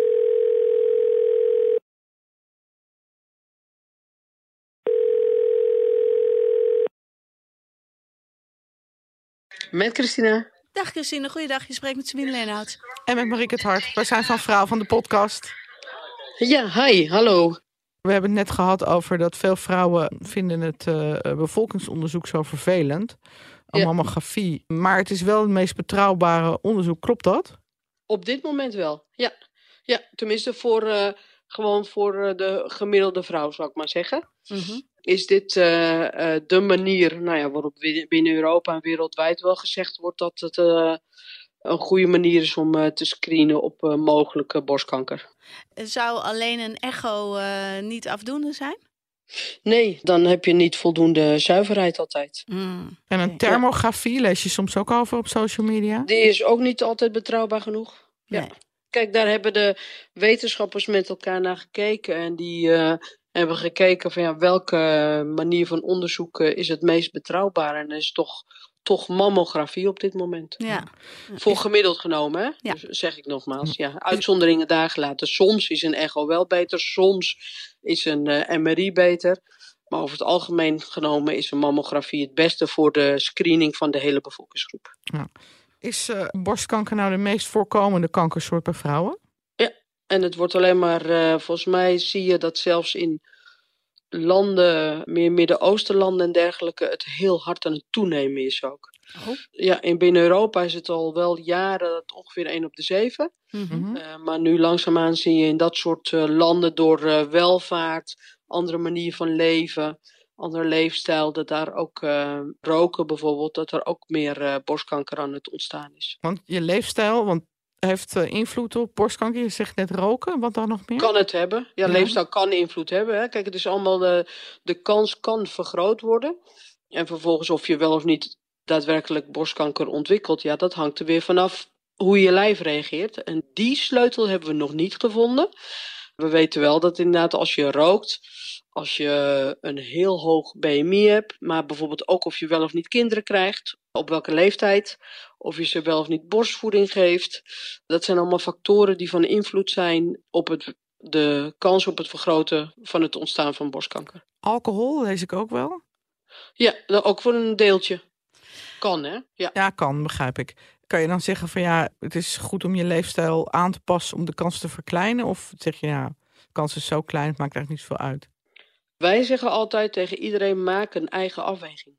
Met Christina. Dag Christine, goeiedag. Je spreekt met Sabine Leenhout. En met Marieke het Hart. Wij zijn van Vrouw van de podcast. Ja, hi, hallo. We hebben het net gehad over dat veel vrouwen vinden het uh, bevolkingsonderzoek zo vervelend. Een Ja. mammografie. Maar het is wel het meest betrouwbare onderzoek. Klopt dat? Op dit moment wel, ja. Ja, tenminste voor, uh, gewoon voor uh, de gemiddelde vrouw, zou ik maar zeggen. Mm-hmm. Is dit uh, uh, de manier, nou ja, waarop binnen Europa en wereldwijd wel gezegd wordt dat het uh, een goede manier is om uh, te screenen op uh, mogelijke borstkanker. Zou alleen een echo uh, niet afdoende zijn? Nee, dan heb je niet voldoende zuiverheid altijd. Mm. En een Oké. thermografie lees je soms ook over op social media. Die is ook niet altijd betrouwbaar genoeg. Ja. Nee. Kijk, daar hebben de wetenschappers met elkaar naar gekeken. En die uh, hebben gekeken van ja, welke manier van onderzoek uh, is het meest betrouwbaar. En dat is toch, toch mammografie op dit moment. Ja. Voor gemiddeld genomen, hè? Ja. Dus zeg ik nogmaals. Ja, uitzonderingen daar gelaten. Soms is een echo wel beter, soms is een uh, M R I beter. Maar over het algemeen genomen is een mammografie het beste voor de screening van de hele bevolkingsgroep. Is uh, borstkanker nou de meest voorkomende kankersoort bij vrouwen? En het wordt alleen maar, uh, volgens mij zie je dat zelfs in landen, meer Midden-Oostenlanden en dergelijke, het heel hard aan het toenemen is ook. Oh. Ja, in binnen Europa is het al wel jaren dat ongeveer één op de zeven. Mm-hmm. Mhm. Uh, maar nu langzaamaan zie je in dat soort uh, landen door uh, welvaart, andere manier van leven, andere leefstijl, dat daar ook uh, roken bijvoorbeeld, dat er ook meer uh, borstkanker aan het ontstaan is. Want je leefstijl want heeft uh, invloed op borstkanker. Je zegt net roken. Wat dan nog meer? Kan het hebben. Ja, Ja. leefstijl kan invloed hebben. Hè. Kijk, het is allemaal de, de kans kan vergroot worden. En vervolgens of je wel of niet daadwerkelijk borstkanker ontwikkelt, ja, dat hangt er weer vanaf hoe je lijf reageert. En die sleutel hebben we nog niet gevonden. We weten wel dat inderdaad als je rookt, als je een heel hoog B M I hebt, maar bijvoorbeeld ook of je wel of niet kinderen krijgt, op welke leeftijd, of je ze wel of niet borstvoeding geeft. Dat zijn allemaal factoren die van invloed zijn op het, de kans op het vergroten van het ontstaan van borstkanker. Alcohol lees ik ook wel. Ja, dat ook voor een deeltje. Kan, hè? Ja. Ja, kan, begrijp ik. Kan je dan zeggen van ja, het is goed om je leefstijl aan te passen om de kans te verkleinen? Of zeg je ja, de kans is zo klein, het maakt eigenlijk niet zoveel uit? Wij zeggen altijd tegen iedereen, maak een eigen afweging.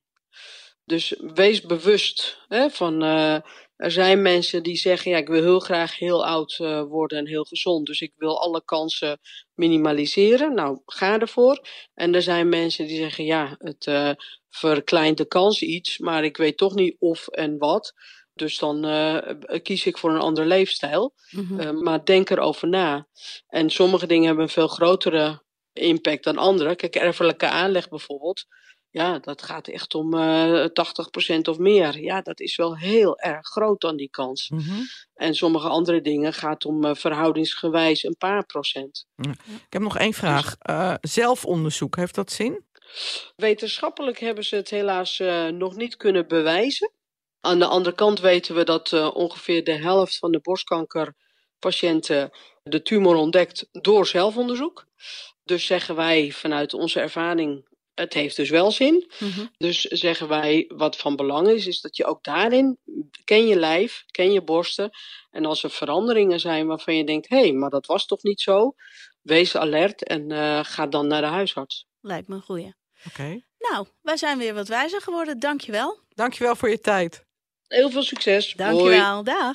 Dus wees bewust hè, van, uh, er zijn mensen die zeggen, ja, ik wil heel graag heel oud uh, worden en heel gezond. Dus ik wil alle kansen minimaliseren. Nou, ga ervoor. En er zijn mensen die zeggen, ja, het uh, verkleint de kans iets, maar ik weet toch niet of en wat. Dus dan uh, kies ik voor een andere leefstijl. Mm-hmm. Uh, maar denk erover na. En sommige dingen hebben een veel grotere impact dan andere. Kijk, erfelijke aanleg bijvoorbeeld. Ja, dat gaat echt om uh, tachtig procent of meer. Ja, dat is wel heel erg groot dan die kans. Mm-hmm. En sommige andere dingen gaat om uh, verhoudingsgewijs een paar procent. Ik heb nog één vraag. Uh, zelfonderzoek, heeft dat zin? Wetenschappelijk hebben ze het helaas uh, nog niet kunnen bewijzen. Aan de andere kant weten we dat uh, ongeveer de helft van de borstkankerpatiënten de tumor ontdekt door zelfonderzoek. Dus zeggen wij vanuit onze ervaring, het heeft dus wel zin. Mm-hmm. Dus zeggen wij, wat van belang is, is dat je ook daarin, ken je lijf, ken je borsten. En als er veranderingen zijn waarvan je denkt, hé, hey, maar dat was toch niet zo? Wees alert en uh, ga dan naar de huisarts. Lijkt me een goeie. Oké. Okay. Nou, wij zijn weer wat wijzer geworden. Dankjewel. Dankjewel voor je tijd. Heel veel succes. Dankjewel. Hoi. Dag.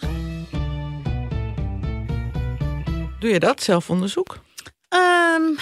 Doe je dat, zelfonderzoek? Um,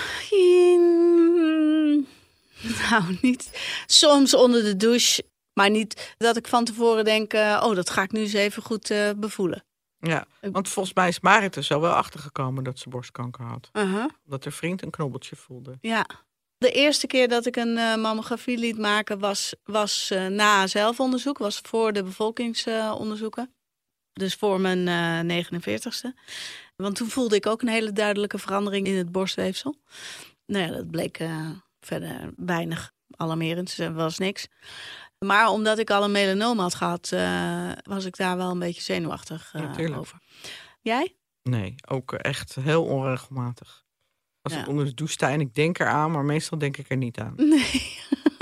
in... Nou, niet soms onder de douche. Maar niet dat ik van tevoren denk, uh, oh, dat ga ik nu eens even goed uh, bevoelen. Ja, want volgens mij is Marit er zo wel achtergekomen dat ze borstkanker had. Uh-huh. Dat haar vriend een knobbeltje voelde. Ja. De eerste keer dat ik een uh, mammografie liet maken was, was uh, na zelfonderzoek. Was voor de bevolkingsonderzoeken. Dus voor mijn uh, negenenveertigste. Want toen voelde ik ook een hele duidelijke verandering in het borstweefsel. Nou ja, dat bleek uh, verder weinig alarmerend. Er was niks. Maar omdat ik al een melanoom had gehad, uh, was ik daar wel een beetje zenuwachtig uh, ja, over. Jij? Nee, ook echt heel onregelmatig. Als ja. ik onder de douche sta en ik denk eraan, maar meestal denk ik er niet aan. Nee.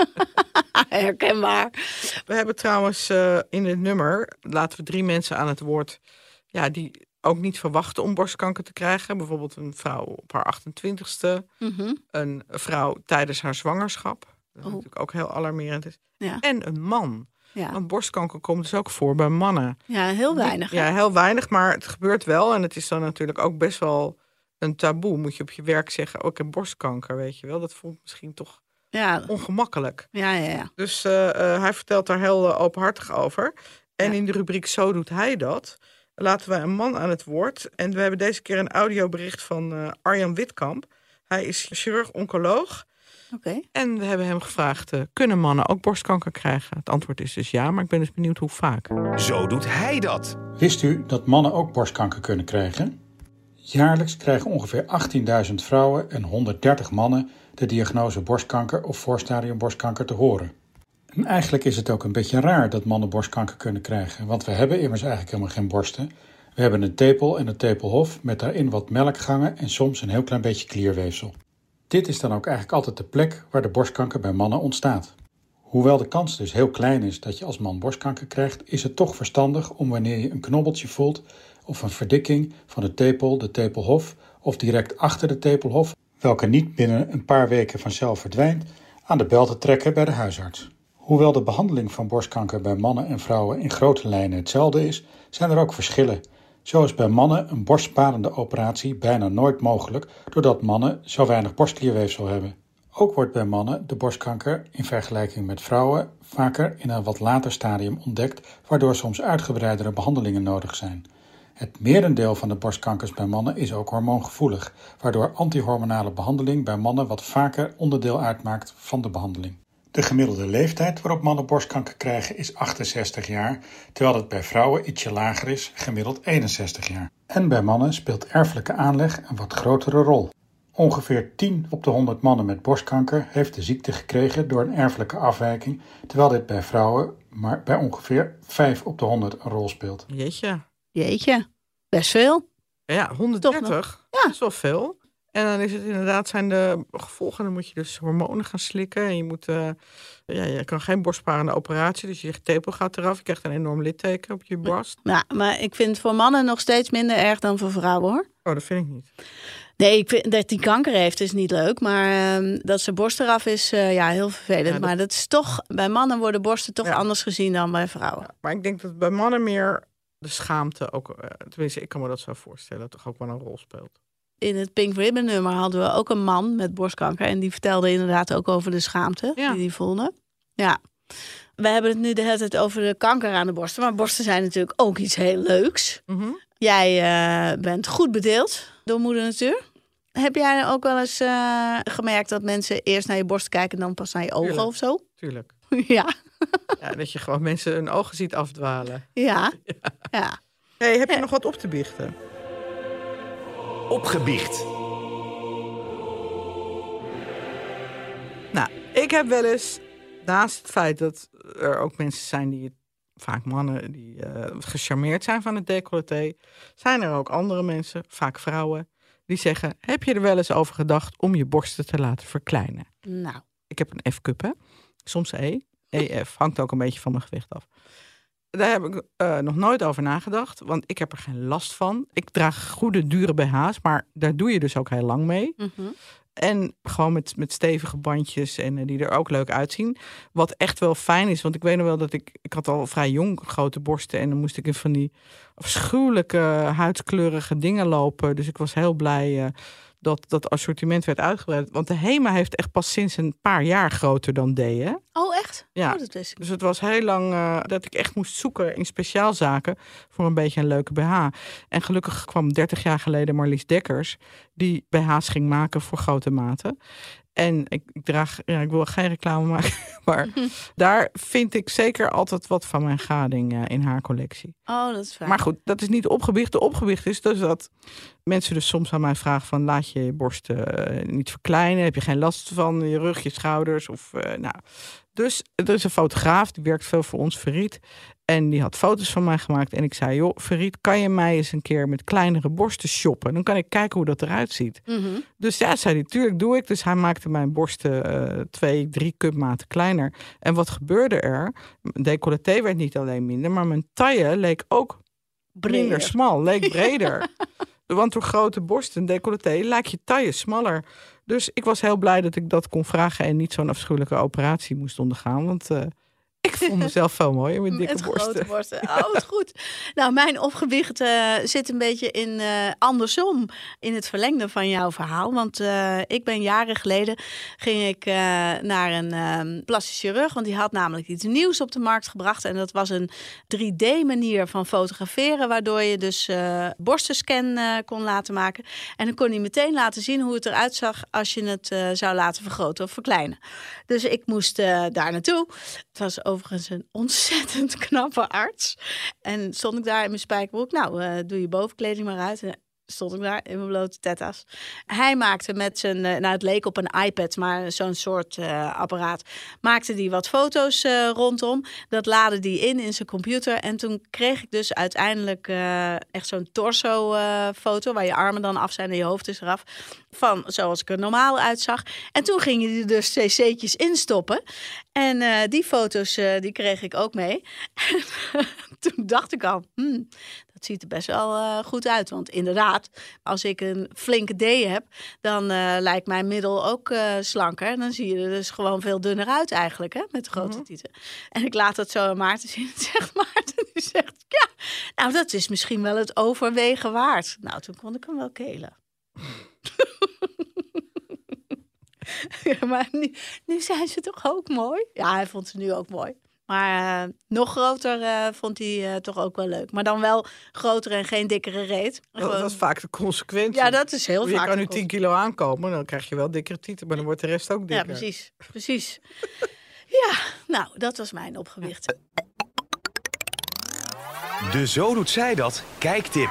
Herkenbaar. We hebben trouwens uh, in het nummer, laten we drie mensen aan het woord, ja, die ook niet verwachten om borstkanker te krijgen. Bijvoorbeeld een vrouw op haar achtentwintigste. Mm-hmm. Een vrouw tijdens haar zwangerschap. Dat oh. natuurlijk ook heel alarmerend is. Ja. En een man. Ja. Want borstkanker komt dus ook voor bij mannen. Ja, heel weinig. Hè? Ja, heel weinig, maar het gebeurt wel. En het is dan natuurlijk ook best wel een taboe. Moet je op je werk zeggen, oh, ik heb borstkanker, weet je wel. Dat voelt misschien toch ja. ongemakkelijk. Ja, ja, ja. Dus uh, uh, hij vertelt daar heel uh, openhartig over. En ja. in de rubriek Zo doet hij dat laten wij een man aan het woord. En we hebben deze keer een audiobericht van uh, Arjan Witkamp. Hij is chirurg-oncoloog. Okay. En we hebben hem gevraagd, uh, kunnen mannen ook borstkanker krijgen? Het antwoord is dus ja, maar ik ben dus benieuwd hoe vaak. Zo doet hij dat. Wist u dat mannen ook borstkanker kunnen krijgen? Jaarlijks krijgen ongeveer achttienduizend vrouwen en honderddertig mannen de diagnose borstkanker of voorstadium borstkanker te horen. En eigenlijk is het ook een beetje raar dat mannen borstkanker kunnen krijgen, want we hebben immers eigenlijk helemaal geen borsten. We hebben een tepel en een tepelhof met daarin wat melkgangen en soms een heel klein beetje klierweefsel. Dit is dan ook eigenlijk altijd de plek waar de borstkanker bij mannen ontstaat. Hoewel de kans dus heel klein is dat je als man borstkanker krijgt, is het toch verstandig om wanneer je een knobbeltje voelt of een verdikking van de tepel, de tepelhof of direct achter de tepelhof, welke niet binnen een paar weken vanzelf verdwijnt, aan de bel te trekken bij de huisarts. Hoewel de behandeling van borstkanker bij mannen en vrouwen in grote lijnen hetzelfde is, zijn er ook verschillen. Zo is bij mannen een borstsparende operatie bijna nooit mogelijk, doordat mannen zo weinig borstklierweefsel hebben. Ook wordt bij mannen de borstkanker in vergelijking met vrouwen vaker in een wat later stadium ontdekt, waardoor soms uitgebreidere behandelingen nodig zijn. Het merendeel van de borstkankers bij mannen is ook hormoongevoelig, waardoor antihormonale behandeling bij mannen wat vaker onderdeel uitmaakt van de behandeling. De gemiddelde leeftijd waarop mannen borstkanker krijgen is achtenzestig jaar, terwijl het bij vrouwen ietsje lager is, gemiddeld eenenzestig jaar. En bij mannen speelt erfelijke aanleg een wat grotere rol. Ongeveer tien op de honderd mannen met borstkanker heeft de ziekte gekregen door een erfelijke afwijking, terwijl dit bij vrouwen maar bij ongeveer vijf op de honderd een rol speelt. Jeetje. Jeetje, best veel. Ja, honderddertig. Ja. Dat is wel veel. En dan is het inderdaad zijn de gevolgen. Dan moet je dus hormonen gaan slikken. En je moet, uh, ja, je kan geen borstsparende operatie. Dus je tepel gaat eraf. Je krijgt een enorm litteken op je borst. Ja, maar ik vind het voor mannen nog steeds minder erg dan voor vrouwen, hoor. Oh, dat vind ik niet. Nee, ik vind dat die kanker heeft is niet leuk. Maar uh, dat zijn borst eraf is uh, ja, heel vervelend. Ja, dat... Maar dat is toch, bij mannen worden borsten toch ja. anders gezien dan bij vrouwen. Ja, maar ik denk dat bij mannen meer de schaamte ook, uh, tenminste ik kan me dat zo voorstellen, toch ook wel een rol speelt. In het Pink Ribbon nummer hadden we ook een man met borstkanker. En die vertelde inderdaad ook over de schaamte ja. die hij voelde. Ja. We hebben het nu de hele tijd over de kanker aan de borsten. Maar borsten zijn natuurlijk ook iets heel leuks. Mm-hmm. Jij uh, bent goed bedeeld door moeder natuur. Heb jij ook wel eens uh, gemerkt dat mensen eerst naar je borst kijken en dan pas naar je ogen Tuurlijk. of zo? Tuurlijk. Ja. Ja, dat je gewoon mensen hun ogen ziet afdwalen. Ja. ja. ja. Hey, heb je ja. nog wat op te biechten? Opgebiecht. Nou, ik heb wel eens, naast het feit dat er ook mensen zijn die, vaak mannen, die uh, gecharmeerd zijn van het decolleté, zijn er ook andere mensen, vaak vrouwen, die zeggen, heb je er wel eens over gedacht om je borsten te laten verkleinen? Nou. Ik heb een F-cup, hè? Soms E. E F hangt ook een beetje van mijn gewicht af. Daar heb ik uh, nog nooit over nagedacht, want ik heb er geen last van. Ik draag goede, dure B H's, maar daar doe je dus ook heel lang mee. Mm-hmm. En gewoon met, met stevige bandjes en uh, die er ook leuk uitzien. Wat echt wel fijn is, want ik weet nog wel dat ik... Ik had al vrij jong grote borsten en dan moest ik in van die afschuwelijke huidskleurige dingen lopen. Dus ik was heel blij uh, dat dat assortiment werd uitgebreid. Want de Hema heeft echt pas sinds een paar jaar groter dan D, hè? Oh, echt? Ja, oh, dat wist ik. Dus het was heel lang uh, dat ik echt moest zoeken in speciaalzaken voor een beetje een leuke B H. En gelukkig kwam dertig jaar geleden Marlies Dekkers, die B H's ging maken voor grote maten. En ik, ik draag, ja, ik wil geen reclame maken, maar daar vind ik zeker altijd wat van mijn gading uh, in haar collectie. Oh, dat is fijn. Maar goed, dat is niet de opgewicht. De opgewicht is dus dat mensen dus soms aan mij vragen van laat je je borsten uh, niet verkleinen? Heb je geen last van je rug, je schouders? Of, uh, nou. Dus er is een fotograaf, die werkt veel voor ons, Farid. En die had foto's van mij gemaakt. En ik zei, joh, Farid, kan je mij eens een keer met kleinere borsten shoppen? Dan kan ik kijken hoe dat eruit ziet. Mm-hmm. Dus ja, zei hij, tuurlijk doe ik. Dus hij maakte mijn borsten uh, twee, drie cupmaten kleiner. En wat gebeurde er? Decolleté werd niet alleen minder, maar mijn taille leek ook Breder. minder smal, leek breder. Want door grote borsten en decolleté lijkt je taille smaller. Dus ik was heel blij dat ik dat kon vragen en niet zo'n afschuwelijke operatie moest ondergaan. Want uh, ik vond mezelf veel mooier met dikke met borsten. Grote borsten. Oh, wat goed. Nou, mijn opgewicht uh, zit een beetje in uh, andersom. In het verlengde van jouw verhaal. Want uh, ik ben jaren geleden ging ik uh, naar een uh, plastisch chirurg. Want die had namelijk iets nieuws op de markt gebracht. En dat was een drie D manier van fotograferen. Waardoor je dus uh, borstenscan uh, kon laten maken. En dan kon hij meteen laten zien hoe het eruit zag als je het uh, zou laten vergroten of verkleinen. Dus ik moest uh, daar naartoe. Het was overigens een ontzettend knappe arts. En stond ik daar in mijn spijkerbroek. Nou, uh, doe je bovenkleding maar uit. En stond ik daar in mijn blote tetas. Hij maakte met zijn, uh, nou het leek op een iPad, maar zo'n soort uh, apparaat. Maakte die wat foto's uh, rondom. Dat laadde die in in zijn computer. En toen kreeg ik dus uiteindelijk uh, echt zo'n torso uh, foto, waar je armen dan af zijn en je hoofd is eraf. Van zoals ik er normaal uitzag. En toen ging je er dus cc'tjes instoppen. En uh, die foto's uh, die kreeg ik ook mee. En toen dacht ik al, hmm, dat ziet er best wel uh, goed uit. Want inderdaad, als ik een flinke D heb, dan uh, lijkt mijn middel ook uh, slanker. En dan zie je er dus gewoon veel dunner uit eigenlijk, hè, met de grote mm-hmm. tieten. En ik laat dat zo aan Maarten zien. En zegt Maarten, die zegt, ja, nou dat is misschien wel het overwegen waard. Nou, toen kon ik hem wel kelen. Ja, maar nu, nu zijn ze toch ook mooi? Ja, hij vond ze nu ook mooi. Maar uh, nog groter uh, vond hij uh, toch ook wel leuk. Maar dan wel groter en geen dikkere reet. Dat, dat is vaak de consequentie. Ja, dat is heel je vaak. Je kan nu tien kilo aankomen, dan krijg je wel dikkere tieten. Maar dan wordt de rest ook dikker. Ja, precies. precies. Ja, nou, dat was mijn opgewicht. De Zo Doet Zij Dat kijktip.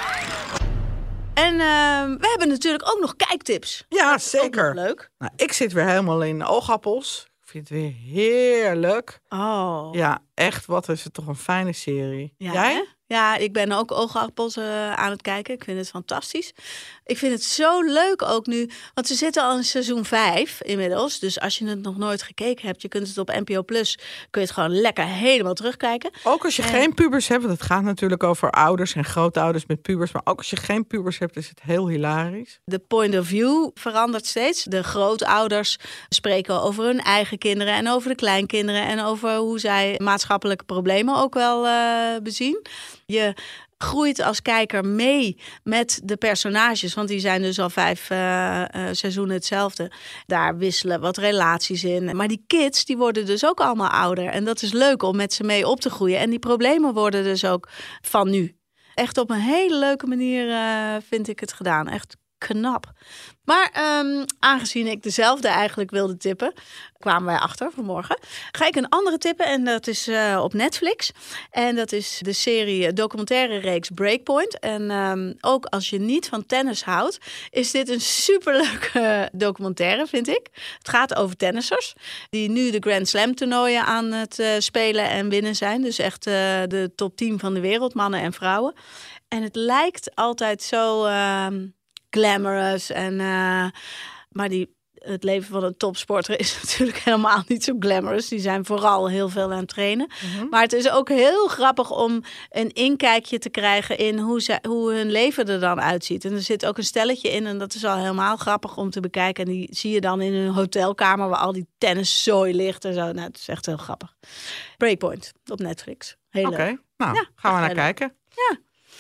En uh, we hebben natuurlijk ook nog kijktips. Ja, zeker. Leuk. Nou, ik zit weer helemaal in oogappels. Ik vind het weer heerlijk. Oh. Ja, echt. Wat is het toch een fijne serie. Ja, Jij? Hè? Ja, ik ben ook oogappels uh, aan het kijken. Ik vind het fantastisch. Ik vind het zo leuk ook nu. Want ze zitten al in seizoen vijf inmiddels. Dus als je het nog nooit gekeken hebt, je kunt het op N P O Plus, kun je het gewoon lekker helemaal terugkijken. Ook als je en... geen pubers hebt, want het gaat natuurlijk over ouders en grootouders met pubers. Maar ook als je geen pubers hebt, is het heel hilarisch. De point of view verandert steeds. De grootouders spreken over hun eigen kinderen en over de kleinkinderen. En over hoe zij maatschappelijke problemen ook wel uh, bezien. Je groeit als kijker mee met de personages. Want die zijn dus al vijf uh, uh, seizoenen hetzelfde. Daar wisselen wat relaties in. Maar die kids, die worden dus ook allemaal ouder. En dat is leuk om met ze mee op te groeien. En die problemen worden dus ook van nu. Echt op een hele leuke manier uh, vind ik het gedaan. Echt knap. Maar um, aangezien ik dezelfde eigenlijk wilde tippen, kwamen wij achter vanmorgen, ga ik een andere tippen en dat is uh, op Netflix. En dat is de serie documentaire reeks Breakpoint. En um, ook als je niet van tennis houdt, is dit een superleuke documentaire, vind ik. Het gaat over tennissers die nu de Grand Slam toernooien aan het uh, spelen en winnen zijn. Dus echt uh, de top tien van de wereld, mannen en vrouwen. En het lijkt altijd zo Uh, glamorous. En, uh, maar die, het leven van een topsporter is natuurlijk helemaal niet zo glamorous. Die zijn vooral heel veel aan het trainen. Mm-hmm. Maar het is ook heel grappig om een inkijkje te krijgen in hoe, ze, hoe hun leven er dan uitziet. En er zit ook een stelletje in en dat is al helemaal grappig om te bekijken. En die zie je dan in een hotelkamer waar al die tenniszooi ligt en zo. Nou, het is echt heel grappig. Breakpoint op Netflix. Heel Oké, leuk. nou Ja, gaan we naar kijken. Ja.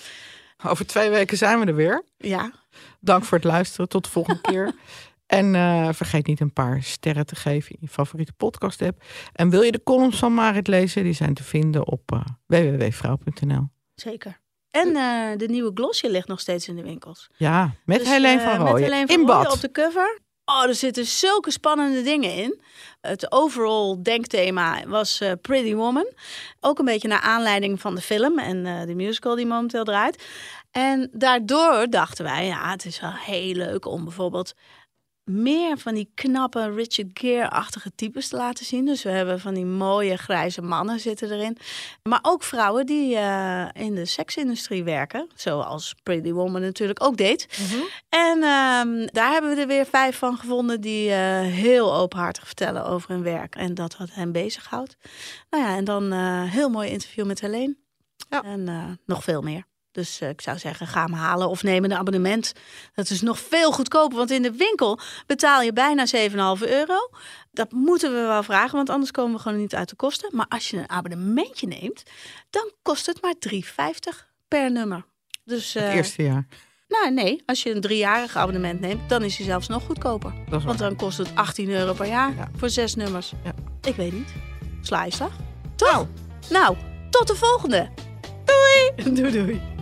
Over twee weken zijn we er weer. Ja. Dank voor het luisteren. Tot de volgende keer. En uh, vergeet niet een paar sterren te geven in je favoriete podcast app. En wil je de columns van Marit lezen? Die zijn te vinden op uh, w w w punt vrouw punt n l. Zeker. En uh, de nieuwe glossje ligt nog steeds in de winkels. Ja, met dus, Helene van uh, Rooyen. Met Helene van in Rooyen bad. op de cover. Oh, er zitten zulke spannende dingen in. Het overall denkthema was uh, Pretty Woman. Ook een beetje naar aanleiding van de film en uh, de musical die momenteel draait. En daardoor dachten wij, ja, het is wel heel leuk om bijvoorbeeld meer van die knappe Richard Gere-achtige types te laten zien. Dus we hebben van die mooie grijze mannen zitten erin. Maar ook vrouwen die uh, in de seksindustrie werken. Zoals Pretty Woman natuurlijk ook deed. Mm-hmm. En uh, daar hebben we er weer vijf van gevonden die uh, heel openhartig vertellen over hun werk. En dat wat hen bezighoudt. Nou ja, en dan een uh, heel mooi interview met Helene. Ja. En uh, nog veel meer. Dus uh, ik zou zeggen, ga hem halen of neem een abonnement. Dat is nog veel goedkoper, want in de winkel betaal je bijna zeven komma vijf euro. Dat moeten we wel vragen, want anders komen we gewoon niet uit de kosten. Maar als je een abonnementje neemt, dan kost het maar drie vijftig per nummer. Dus, uh, het eerste jaar? Nou nee, als je een driejarig abonnement neemt, dan is hij zelfs nog goedkoper. Want dan kost het achttien euro per jaar ja. voor zes nummers. Ja. Ik weet niet. Sla je slag? Toch? Nou, nou tot de volgende. Doei! Doei doei.